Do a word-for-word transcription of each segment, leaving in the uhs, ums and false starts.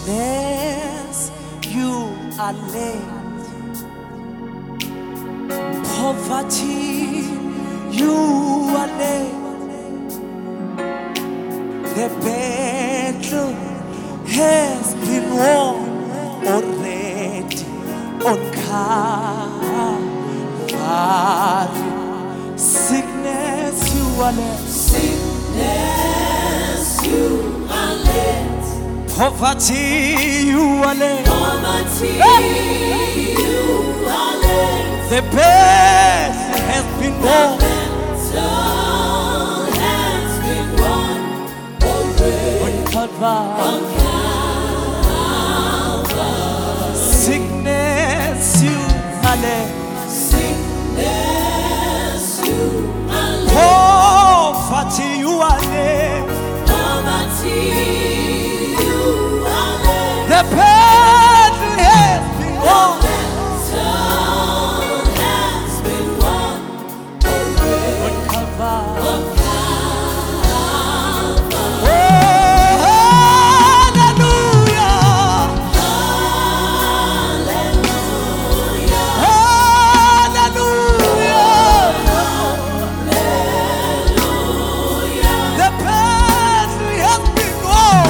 Sickness, you are late. Poverty, you are late. The battle has been won already on Calvary. Sickness, you are late. Sickness, you are late. Poverty, you are late. Poverty, you are late. The battle has been won. Battle has been won already On Calvary. on Calvary. Sickness, you are late. Sickness, you are late. Poverty, you are late. Poverty, you are late. The battle has been won. Battle has been won already On Calvary. on Calvary. Oh, hallelujah. Hallelujah. Hallelujah. The battle has been won.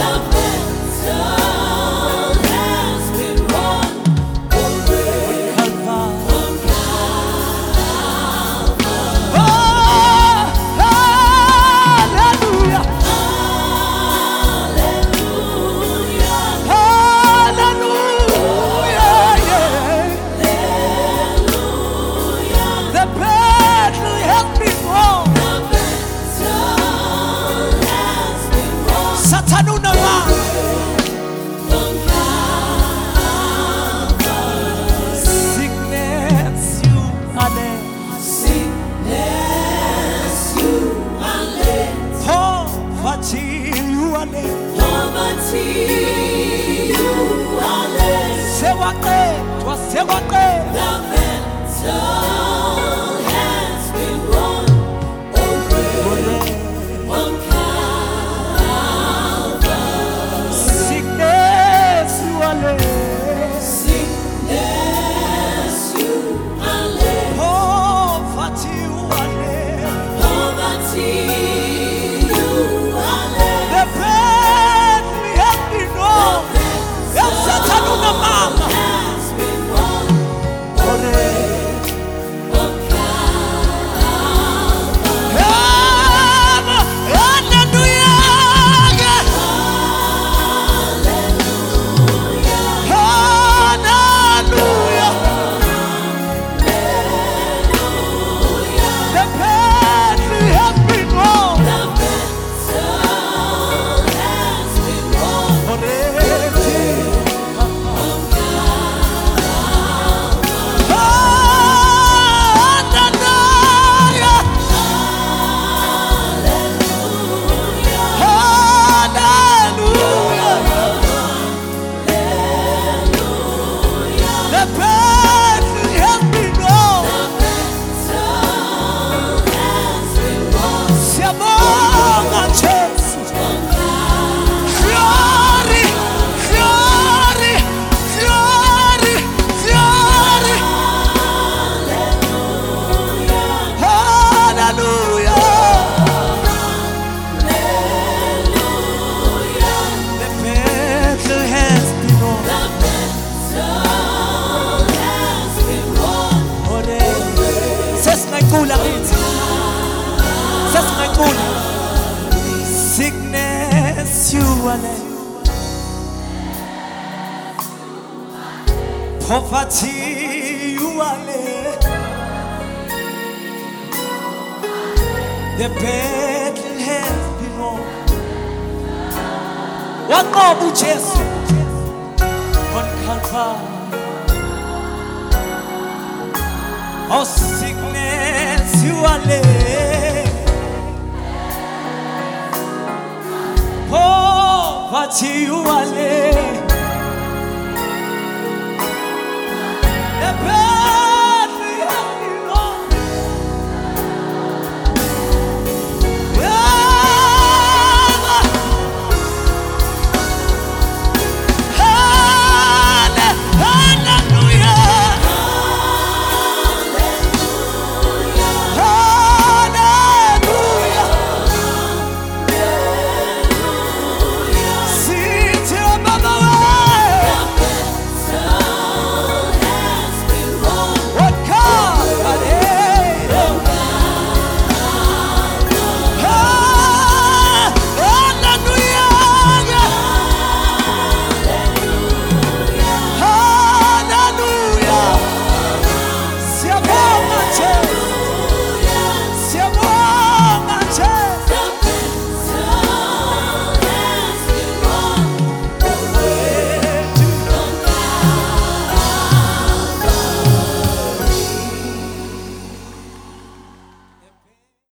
Sickness, you are late. Poverty, you are late. The battle has been won. What more would Jesus on Calvary? Oh, sickness, you are late. Poverty, you are late. The